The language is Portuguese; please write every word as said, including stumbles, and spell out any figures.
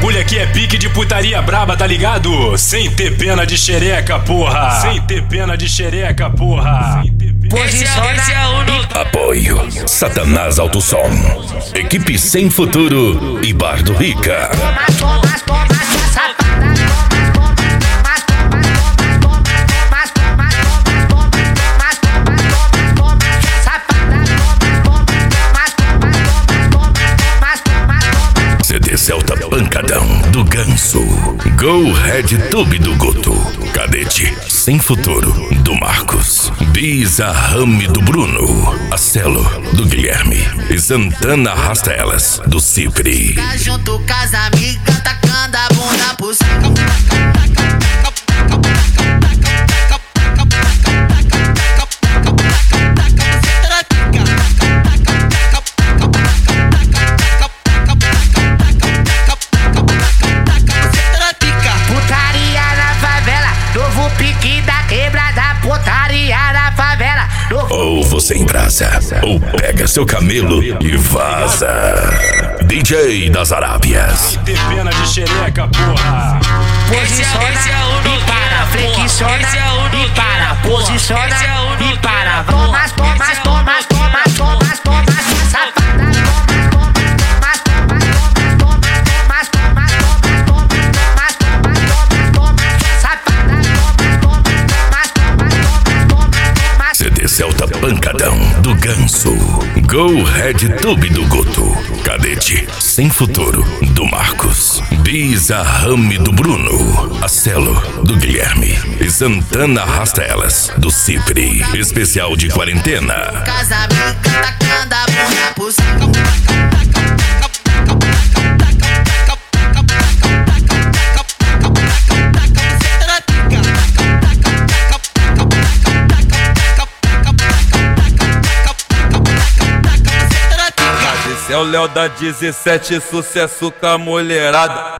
bagulho aqui é pique de putaria braba, tá ligado? Sem ter pena de xereca, porra. Sem ter pena de xereca, porra. Posiciona. Apoio Satanás Alto Som, Equipe Sem Futuro e Bar do Rica. C D Celta Pancadão do Ganso, Go Red Tube do Guto, Cadete Sem Futuro do Marcos, Bisa Rame do Bruno, Acelo do Guilherme e Santana Arrasta Elas do Cipri. Tá junto com as amigas, tacando a bunda pro saco. Pique da quebrada, putaria na favela. Ou você embrasa, ou pega seu camelo e vaza. D J das Arábias. Sem ter pena de xereca, porra. Posiciona e para, flexiona e para, posiciona e para. Tomas, tomas, tomas, tomas, tomas, tomas, safada. C D Celta Pancadão do Ganso, Go Red Tube do Guto, Cadete Sem Futuro do Marcos, Bisa Rame do Bruno, Acelo do Guilherme e Santana Arrasta Elas do Cipri. Especial de quarentena. Casamento, tacando a bunda pro saco. Esse é o Léo da dezessete, sucesso com a mulherada.